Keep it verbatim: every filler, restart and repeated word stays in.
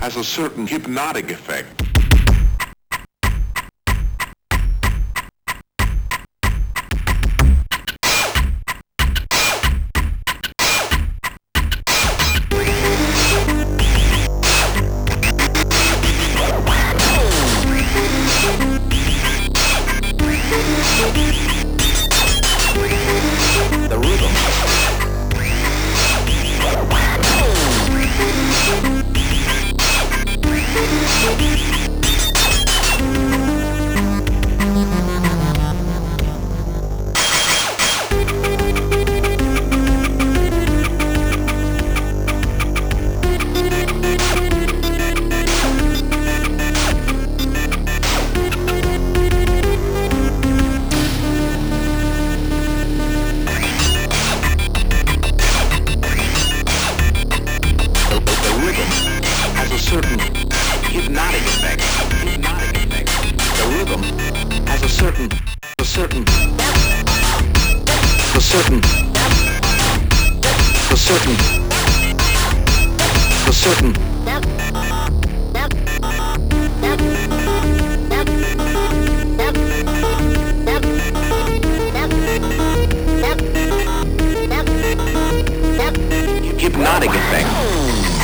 has a certain hypnotic effect. The rhythm. Certain hypnotic effect. Hypnotic effect. The rhythm has a certain, a certain, a certain, a certain, a certain. Hypnotic effect.